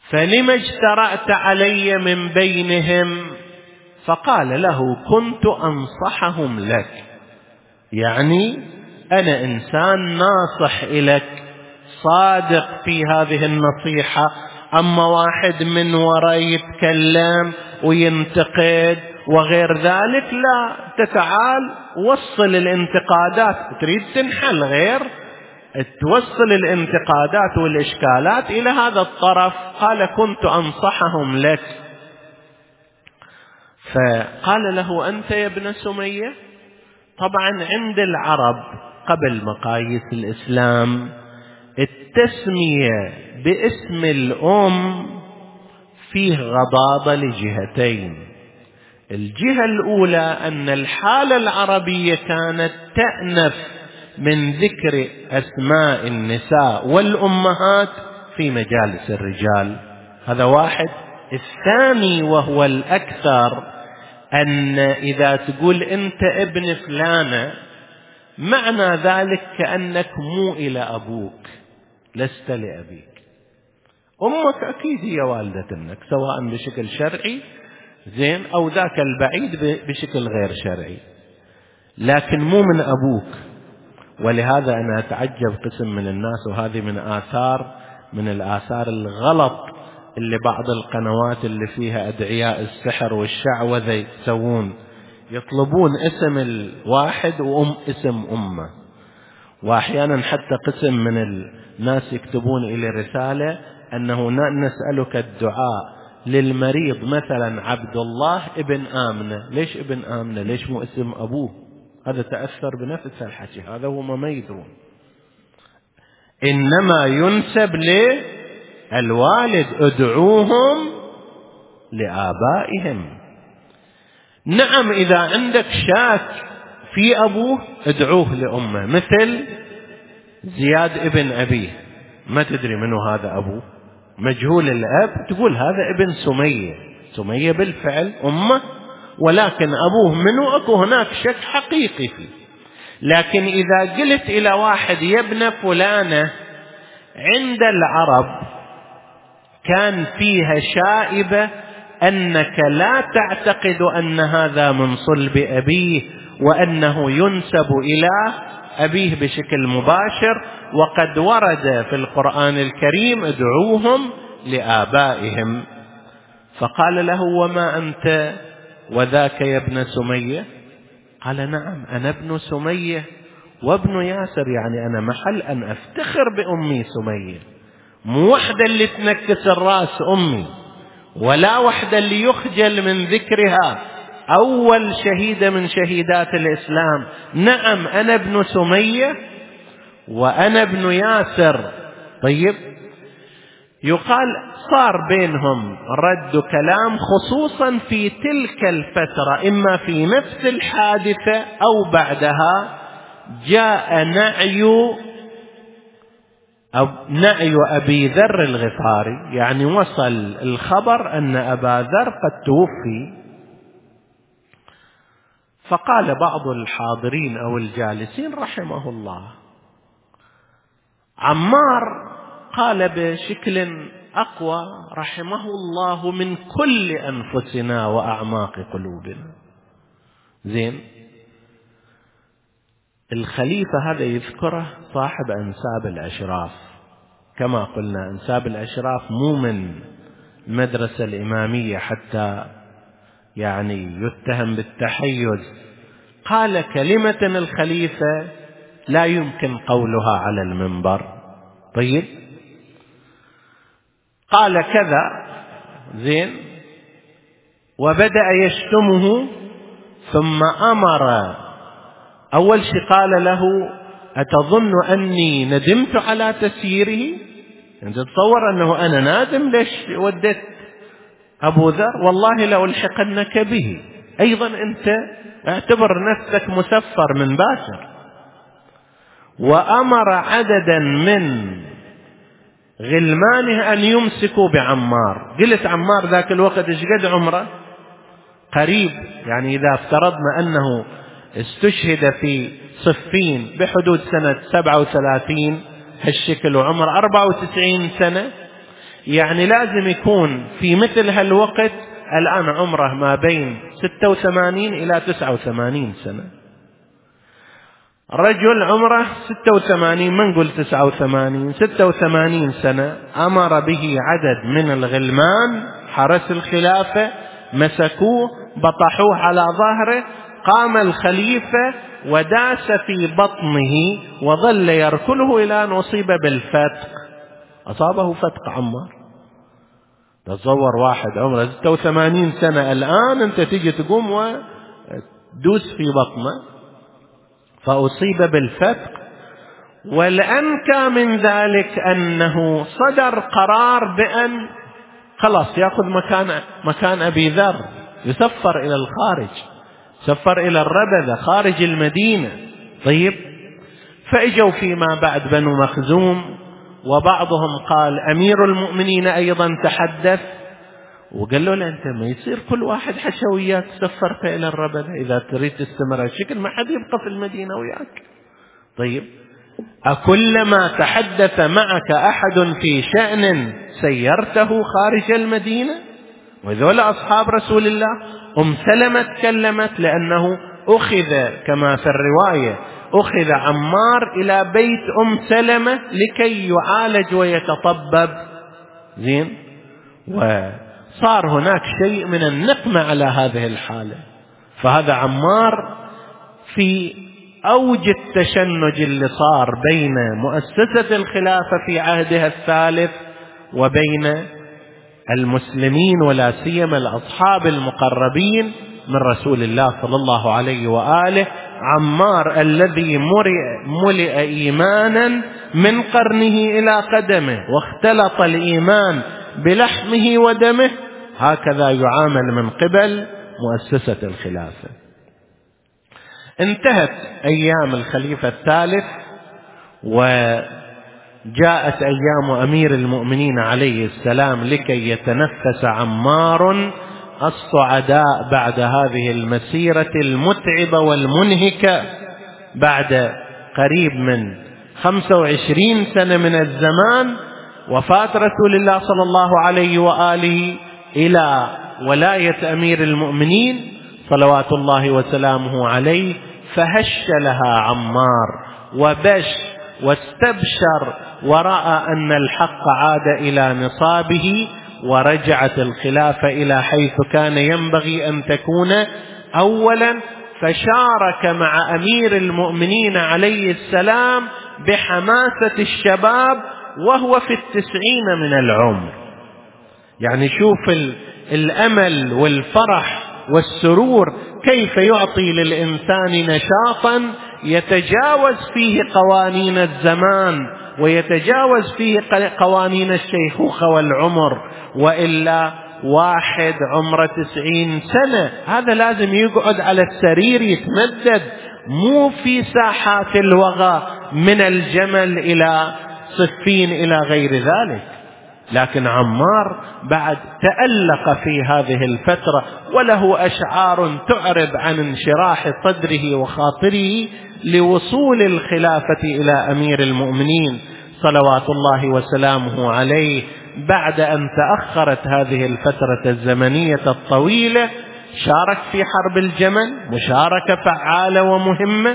فلم اجترأت علي من بينهم؟ فقال له كنت أنصحهم لك، يعني أنا إنسان ناصح إليك صادق في هذه النصيحة. أما واحد من وراء يتكلم وينتقد وغير ذلك، لا، تتعال وصل الانتقادات، تريد تنحل غير توصل الانتقادات والإشكالات إلى هذا الطرف. قال كنت أنصحهم لك. فقال له أنت يا ابن سمية. طبعا عند العرب قبل مقاييس الإسلام التسمية باسم الأم فيه غضاضة لجهتين. الجهة الأولى أن الحالة العربية كانت تأنف من ذكر أسماء النساء والأمهات في مجالس الرجال، هذا واحد. الثاني وهو الأكثر، أن إذا تقول أنت ابن فلانة معنى ذلك كأنك مو إلى أبوك، لست لأبيك. أمك أكيد هي والدة ابنك، سواء بشكل شرعي زين أو ذاك البعيد بشكل غير شرعي، لكن مو من أبوك. ولهذا أنا أتعجب قسم من الناس، وهذه من آثار من الآثار الغلط اللي بعض القنوات اللي فيها أدعياء السحر والشعوذة يسوون، يطلبون اسم الواحد وأم اسم أمه. وأحيانا حتى قسم من الناس يكتبون إلى رسالة أنه نسألك الدعاء للمريض مثلا عبد الله ابن آمنة. ليش ابن آمنة؟ ليش مو اسم أبوه؟ هذا تأثر بنفس الحكي، هذا هو ما يدرون. إنما ينسب للوالد، ادعوهم لآبائهم. نعم إذا عندك شاك في أبوه ادعوه لأمه، مثل زياد ابن أبيه، ما تدري منه هذا أبوه، مجهول الأب، تقول هذا ابن سمية. سمية بالفعل أمه، ولكن أبوه منه أكو هناك شك حقيقي فيه. لكن إذا قلت إلى واحد يا ابن فلانة، عند العرب كان فيها شائبة أنك لا تعتقد أن هذا من صلب أبيه وأنه ينسب إلى أبيه بشكل مباشر. وقد ورد في القرآن الكريم ادعوهم لآبائهم. فقال له وما أنت وذاك يا ابن سمية؟ قال نعم أنا ابن سمية وابن ياسر، يعني أنا محل أن أفتخر بأمي سمية، مو وحدة اللي تنكس الرأس أمي، ولا وحدة اللي يخجل من ذكرها، أول شهيدة من شهيدات الإسلام. نعم أنا ابن سمية وأنا ابن ياسر. طيب، يقال صار بينهم رد كلام، خصوصا في تلك الفترة، إما في نفس الحادثة أو بعدها، جاء نعي أو نعي أبي ذر الغفاري، يعني وصل الخبر أن أبا ذر قد توفي. فقال بعض الحاضرين أو الجالسين رحمه الله، عمار قال بشكل أقوى رحمه الله من كل أنفسنا وأعماق قلوبنا. زين، الخليفة هذا يذكره صاحب أنساب الأشراف، كما قلنا أنساب الأشراف مو من المدرسة الإمامية حتى يعني يتهم بالتحيز. قال كلمة الخليفة لا يمكن قولها على المنبر. طيب، قال كذا، زين، وبدأ يشتمه، ثم أمر. أول شيء قال له أتظن أني ندمت على تسييره؟ أنت تتصور أنه أنا نادم ليش وديت أبو ذر؟ والله لو ألحقنك به. أيضا أنت اعتبر نفسك مسفر من باشر. وأمر عددا من غلمانه أن يمسكوا بعمار. قلت عمار ذاك الوقت إيش قد عمره؟ قريب، يعني إذا افترضنا أنه استشهد في صفين بحدود سنة سبعة وثلاثين هالشكل، وعمر أربعة وتسعين سنة، يعني لازم يكون في مثل هالوقت الآن عمره ما بين ستة وثمانين إلى تسعة وثمانين سنة. رجل عمره ستة وثمانين، ما نقول تسعة وثمانين، ستة وثمانين سنة، أمر به عدد من الغلمان حرس الخلافة، مسكوه بطحوه على ظهره، قام الخليفة وداس في بطنه وظل يركله إلى أن أصيب بالفتق، أصابه فتق عمار. تصور واحد عمره ستة وثمانين سنة الآن أنت تيجي تقوم ودوس في بطنه، فأصيب بالفتق. والأنكى من ذلك أنه صدر قرار بأن خلاص يأخذ مكان مكان أبي ذر، يسفر إلى الخارج، سفر إلى الربذة خارج المدينة. طيب، فإجوا فيما بعد بنو مخزوم، وبعضهم قال أمير المؤمنين أيضا تحدث وقال له: لا، أنت ما يصير كل واحد حشويات سفرت إلى الربذة، إذا تريد تستمر الشكل ما حد يبقى في المدينة وياك. طيب، أكلما تحدث معك أحد في شأن سيرته خارج المدينة؟ وذول أصحاب رسول الله. أم سلمة تكلمت لأنه أخذ كما في الرواية أخذ عمار إلى بيت أم سلمة لكي يعالج ويتطبب. زين، وصار هناك شيء من النقمة على هذه الحالة. فهذا عمار في أوج التشنج اللي صار بين مؤسسة الخلافة في عهدها الثالث وبين المسلمين، ولا سيما الأصحاب المقربين من رسول الله صلى الله عليه وآله. عمار الذي ملئ إيمانا من قرنه إلى قدمه، واختلط الإيمان بلحمه ودمه، هكذا يعامل من قبل مؤسسة الخلافة. انتهت أيام الخليفة الثالث، وجاءت أيام أمير المؤمنين عليه السلام لكي يتنفس عمار الصعداء بعد هذه المسيرة المتعبة والمنهكة. بعد قريب من خمسة وعشرين سنة من الزمان، وفاة رسول الله صلى الله عليه وآله إلى ولاية أمير المؤمنين صلوات الله وسلامه عليه، فهش لها عمار وبش واستبشر، ورأى أن الحق عاد إلى نصابه، ورجعت الخلافة إلى حيث كان ينبغي أن تكون. أولا، فشارك مع أمير المؤمنين عليه السلام بحماسة الشباب وهو في التسعين من العمر. يعني شوف الأمل والفرح والسرور كيف يعطي للإنسان نشاطا يتجاوز فيه قوانين الزمان ويتجاوز فيه قوانين الشيخوخة والعمر. وإلا واحد عمره تسعين سنة هذا لازم يقعد على السرير يتمدد، مو في ساحات الوغى من الجمل إلى صفين إلى غير ذلك. لكن عمار بعد تألق في هذه الفترة، وله أشعار تعرب عن انشراح صدره وخاطره لوصول الخلافة إلى أمير المؤمنين صلوات الله وسلامه عليه. بعد أن تأخرت هذه الفترة الزمنية الطويلة، شارك في حرب الجمل مشاركة فعالة ومهمة،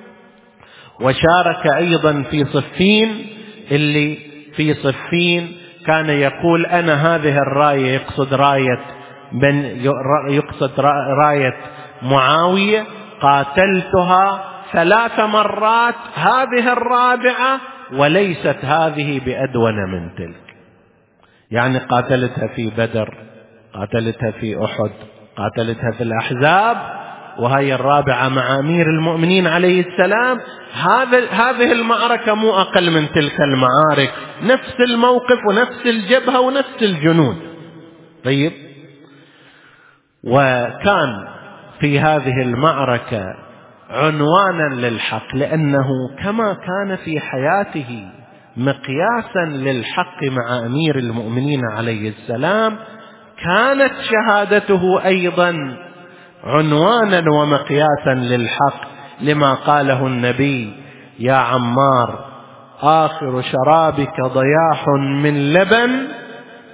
وشارك أيضا في صفين. اللي في صفين كان يقول: أنا هذه الراية، يقصد راية بن يقصد راية معاوية، قاتلتها ثلاث مرات، هذه الرابعة وليست هذه بأدون من تلك. يعني قاتلتها في بدر، قاتلتها في أحد، قاتلتها في الأحزاب، وهي الرابعة مع أمير المؤمنين عليه السلام. هذه المعركة مو أقل من تلك المعارك، نفس الموقف ونفس الجبهة ونفس الجنود. طيب، وكان في هذه المعركة عنوانا للحق، لأنه كما كان في حياته مقياسا للحق مع أمير المؤمنين عليه السلام، كانت شهادته أيضا عنوانا ومقياسا للحق، لما قاله النبي: يا عمار، آخر شرابك ضياح من لبن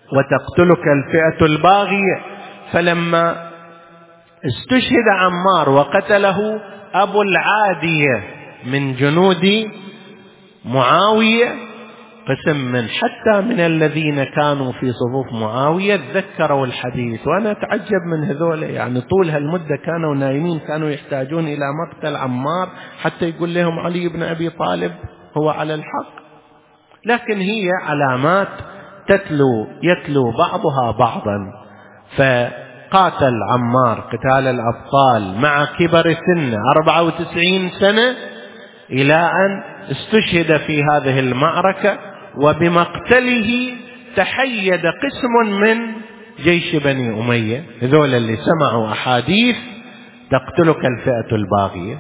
وتقتلك الفئة الباغية. فلما استشهد عمار وقتله أبو العادية من جنود معاوية، قسم من حتى من الذين كانوا في صفوف معاوية تذكروا الحديث. وأنا أتعجب من هذول، يعني طول هالمدة كانوا نايمين، كانوا يحتاجون إلى مقتل عمار حتى يقول لهم علي بن أبي طالب هو على الحق. لكن هي علامات تتلو يتلو بعضها بعضا. فقاتل عمار قتال الأبطال مع كبر سنه أربعة وتسعين سنة، إلى أن استشهد في هذه المعركة. وبمقتله تحيد قسم من جيش بني أمية، هذول اللي سمعوا أحاديث تقتلك الفئة الباغية.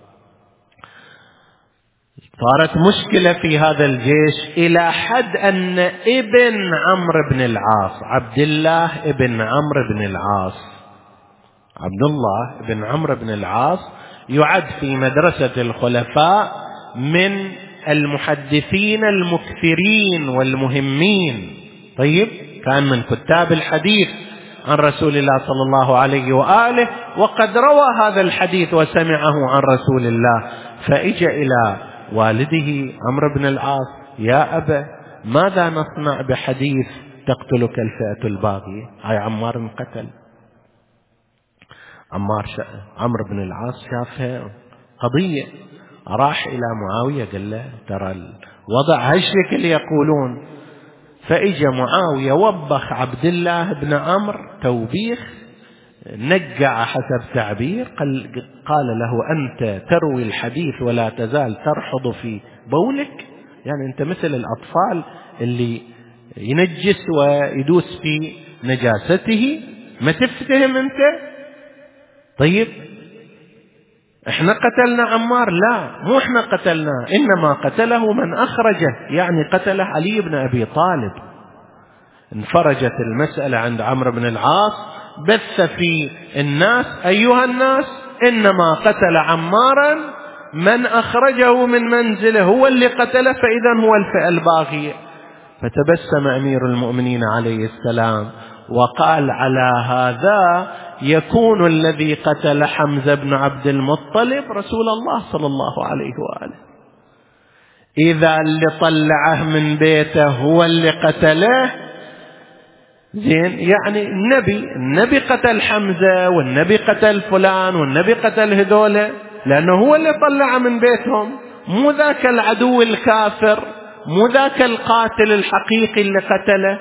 صارت مشكلة في هذا الجيش إلى حد أن ابن عمرو بن العاص، عبد الله ابن عمرو بن العاص، عبد الله ابن عمرو بن العاص يعد في مدرسة الخلفاء من المحدثين المكثرين والمهمين. طيب، كان من كتاب الحديث عن رسول الله صلى الله عليه وآله، وقد روى هذا الحديث وسمعه عن رسول الله. فإجى إلى والده عمرو بن العاص: يا أبا، ماذا نصنع بحديث تقتلك الفئة الباغية؟ هاي عمار انقتل. عمار شا... عمرو بن العاص شافها قضية، راح إلى معاوية قال له: ترى الوضع هالشكل يقولون. فإجى معاوية وبخ عبد الله بن عمرو توبيخ نجع حسب تعبير، قال, قال له: أنت تروي الحديث ولا تزال ترحض في بولك؟ يعني أنت مثل الأطفال اللي ينجس ويدوس في نجاسته، ما تفتهم أنت؟ طيب، احنا قتلنا عمار؟ لا، مو احنا قتلناه، إنما قتله من أخرجه، يعني قتله علي بن أبي طالب. انفرجت المسألة عند عمرو بن العاص، بث في الناس: أيها الناس، إنما قتل عمارا من أخرجه من منزله، هو اللي قتله، فإذا هو الفئة الباغية. فتبسم أمير المؤمنين عليه السلام وقال: على هذا يكون الذي قتل حمزة بن عبد المطلب رسول الله صلى الله عليه وآله. إذا اللي طلعه من بيته هو اللي قتله، زين، يعني النبي النبي قتل حمزة، والنبي قتل فلان، والنبي قتل هذولا، لأنه هو اللي طلعه من بيتهم، مو ذاك العدو الكافر، مو ذاك القاتل الحقيقي اللي قتله.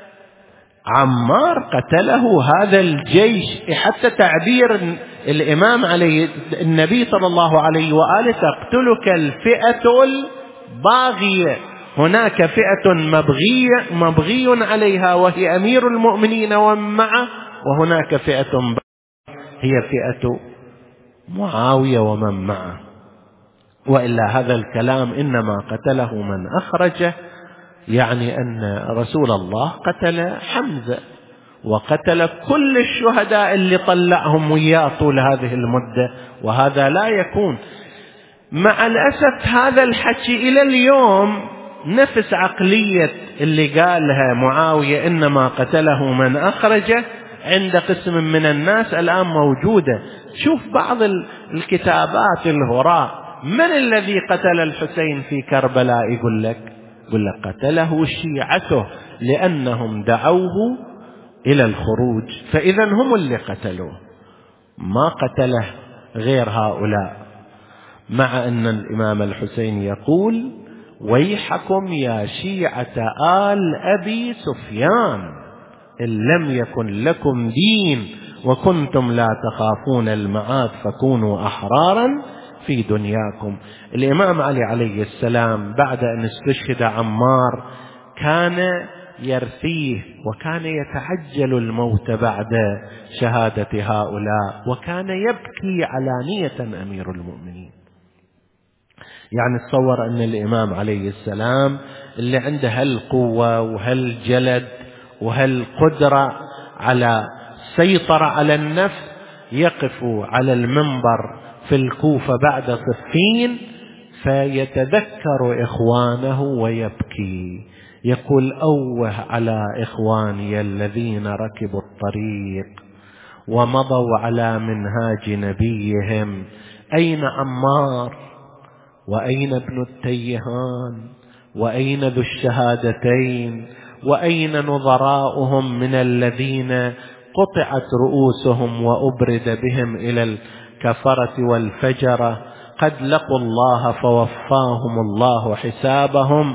عمار قتله هذا الجيش. حتى تعبير الإمام عليه النبي صلى الله عليه وآله: تقتلك الفئة الباغية. هناك فئة مبغية مبغي عليها وهي أمير المؤمنين ومن معه، وهناك فئة باغية هي فئة معاوية ومن معه. وإلا هذا الكلام إنما قتله من أخرجه، يعني أن رسول الله قتل حمزة وقتل كل الشهداء اللي طلعهم وياه طول هذه المدة، وهذا لا يكون. مع الأسف هذا الحكي إلى اليوم نفس عقلية اللي قالها معاوية إنما قتله من أخرجه عند قسم من الناس الآن موجودة. شوف بعض الكتابات الهراء: من الذي قتل الحسين في كربلاء؟ يقول لك يقول لك قتله شيعته لأنهم دعوه إلى الخروج، فإذا هم اللي قتلوه، ما قتله غير هؤلاء. مع أن الإمام الحسين يقول: ويحكم يا شيعة آل أبي سفيان إن لم يكن لكم دين وكنتم لا تخافون المعاد فكونوا أحرارا في دنياكم. الإمام علي عليه السلام بعد أن استشهد عمار كان يرثيه، وكان يتعجل الموت بعد شهادة هؤلاء، وكان يبكي علانية أمير المؤمنين. يعني تصور أن الإمام عليه السلام اللي عنده هالقوة وهالجلد وهالقدرة على السيطرة على النفس يقف على المنبر في الكوفة بعد صفين فيتذكر إخوانه ويبكي، يقول أوه على إخواني الذين ركبوا الطريق ومضوا على منهاج نبيهم، أين عمار وأين ابن التيهان وأين ذو الشهادتين وأين نظراؤهم من الذين قطعت رؤوسهم وأبرد بهم إلى الكفرة والفجرة، قد لقوا الله فوفاهم الله حسابهم.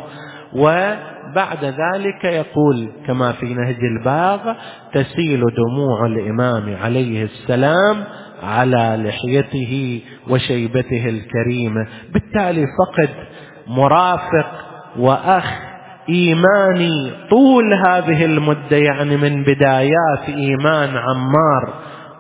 وبعد ذلك يقول كما في نهج البلاغة: تسيل دموع الإمام عليه السلام على لحيته وشيبته الكريمة. بالتالي فقد مرافق وأخ إيماني طول هذه المدة، يعني من بدايات إيمان عمار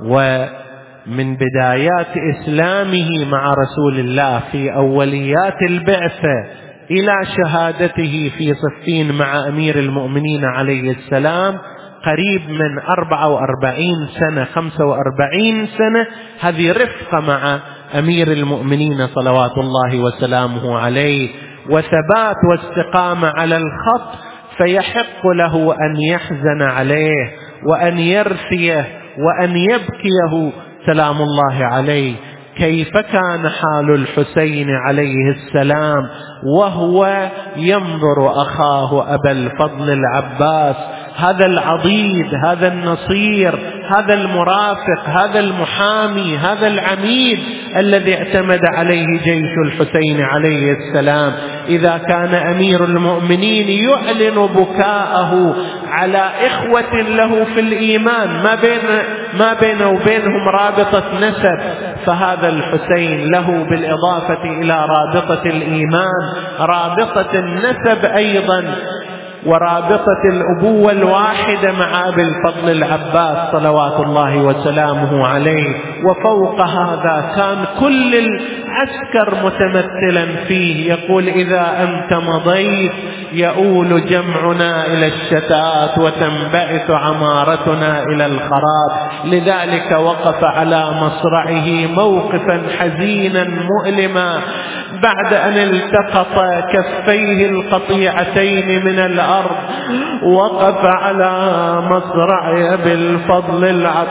ومن بدايات إسلامه مع رسول الله في أوليات البعثة إلى شهادته في صفين مع أمير المؤمنين عليه السلام، قريب من أربعة وأربعين سنة خمسة وأربعين سنة. هذه رفقة مع أمير المؤمنين صلوات الله وسلامه عليه، وثبات واستقامة على الخط، فيحق له أن يحزن عليه وأن يرثيه وأن يبكيه سلام الله عليه. كيف كان حال الحسين عليه السلام وهو ينظر أخاه أبا الفضل العباس، هذا العضيد، هذا النصير، هذا المرافق، هذا المحامي، هذا العميد الذي اعتمد عليه جيش الحسين عليه السلام. إذا كان أمير المؤمنين يعلن بكاءه على إخوة له في الإيمان ما بين ما بينه وبينهم رابطة نسب، فهذا الحسين له بالإضافة إلى رابطة الإيمان رابطة النسب أيضا، ورابطة الأبوة الواحدة مع أبي الفضل العباس صلوات الله وسلامه عليه. وفوق هذا كان كل العسكر متمثلا فيه، يقول: إذا أنت مضيت يؤول جمعنا إلى الشتات وتنبعث عمارتنا إلى الخراب. لذلك وقف على مصرعه موقفا حزينا مؤلما بعد أن التقط كفيه القطيعتين من الأرض، وقف على مصرع أبي الفضل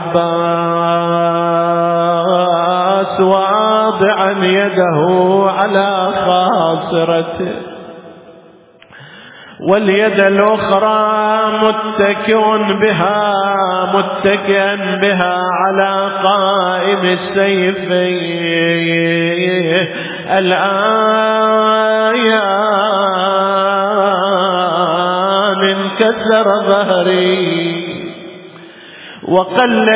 العباس واضعا يده على خاصرته، واليد الأخرى متكئ بها متكئا بها على قائم السيف. الآن انكسر ظهري وقلت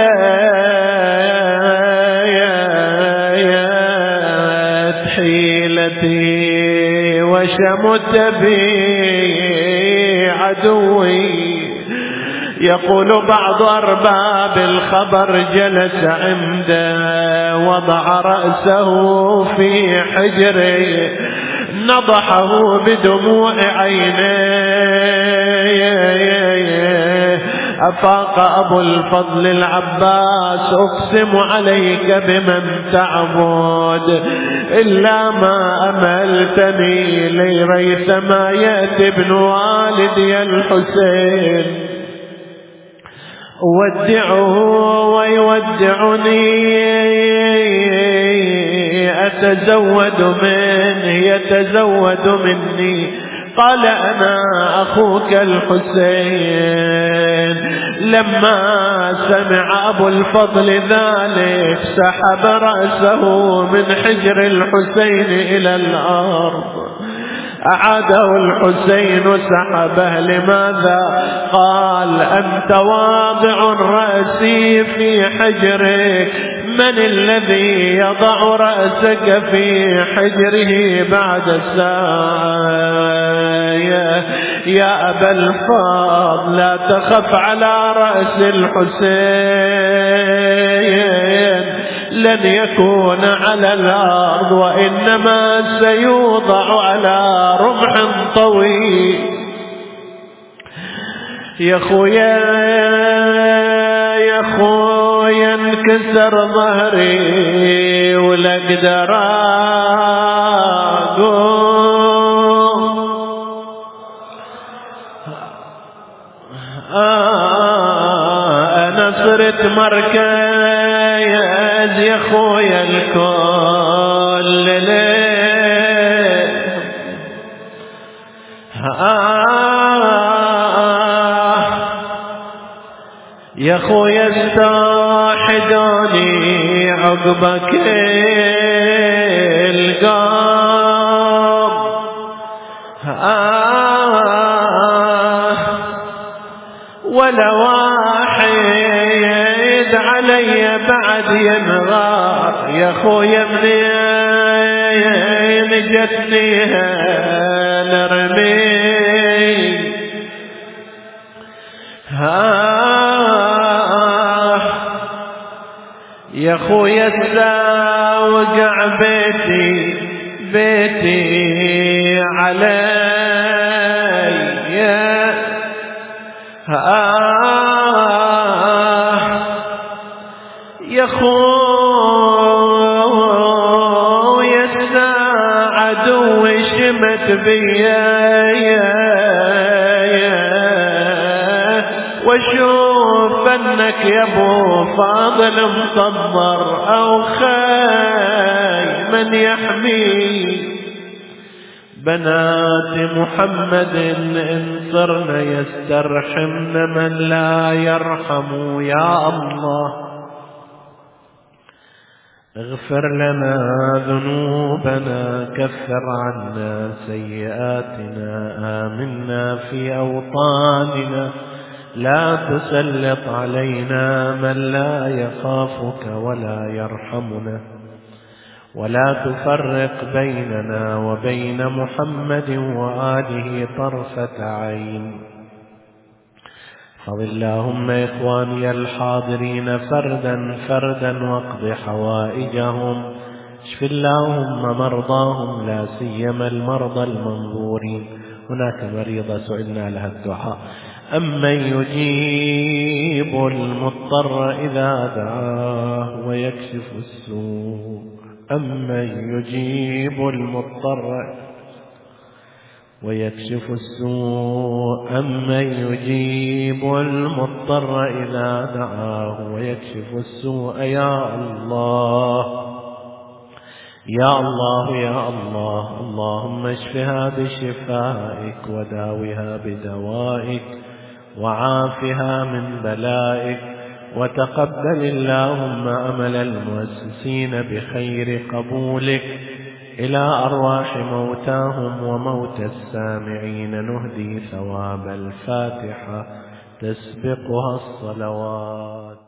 حيلتي وشمت بي عدوي. يقول بعض أرباب الخبر: جلس عنده وضع رأسه في حجره، نضحه بدموع عينيه. أفاق أبو الفضل العباس: أقسم عليك بمن تعبد إلا ما أملتني لي، ريثما يأتي ابن والدي الحسين أودعه ويودعني، أتزود منه يتزود مني. قال: أنا أخوك الحسين. لما سمع أبو الفضل ذلك سحب رأسه من حجر الحسين إلى الأرض، أعاده الحسين سحبه. لماذا؟ قال: أنت واضع رأسي في حجرك، من الذي يضع رأسك في حجره بعد الساعة؟ يا أبا الفضل لا تخف على رأس الحسين، لن يكون على الأرض وإنما سيوضع على رمح طويل. يا خويا يا خويا انكسر ظهري ولا اقدر أنا صرت مركز يا خويا الكل ليه يا خويا استاحداني عقبك القام ولا واحد علي بعد ينغار يا خويا منين جتني هالرمي يا خويا الزوجع بيتي بيتي علي يا خويا الساعة وشمت بيا واشوف انك يا ابو فاضل مصبر او خاي من يحمي بنات محمد إن صرن يسترحمن من لا يرحم يا الله اغفر لنا ذنوبنا كفر عنا سيئاتنا آمنا في أوطاننا لا تسلط علينا من لا يخافك ولا يرحمنا ولا تفرق بيننا وبين محمد وآله طرفة عين احفظ اللهم إخواني الحاضرين فردا فردا واقض حوائجهم اشف اللهم مرضاهم لا سيما المرضى المنظورين هناك مريضة سئلنا لها الدعاء أمن يجيب المضطر إذا دعاه ويكشف السوء أمن يجيب المضطر ويكشف السوء أمن يجيب المضطر إذا دعاه ويكشف السوء يا الله يا الله يا الله اللهم اشفها بشفائك وداوها بدوائك وعافها من بلائك وتقبل اللهم أمل المؤسسين بخير قبولك إلى أرواح موتاهم وموتى السامعين نهدي ثواب الفاتحة تسبقها الصلوات.